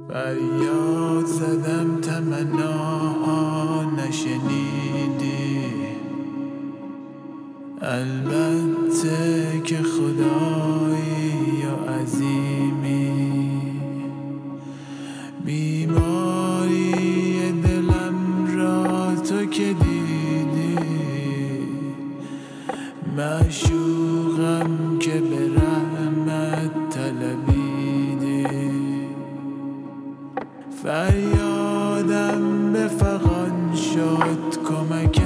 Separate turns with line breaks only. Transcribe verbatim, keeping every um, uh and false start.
فریاد زدم تمناها نشنیدی، البته که خدایی یا عظیمی. بیماری دلم را تو که دیدی، معشوقم که به رحمت طلبیدی. فریادم به فغان شد، کمک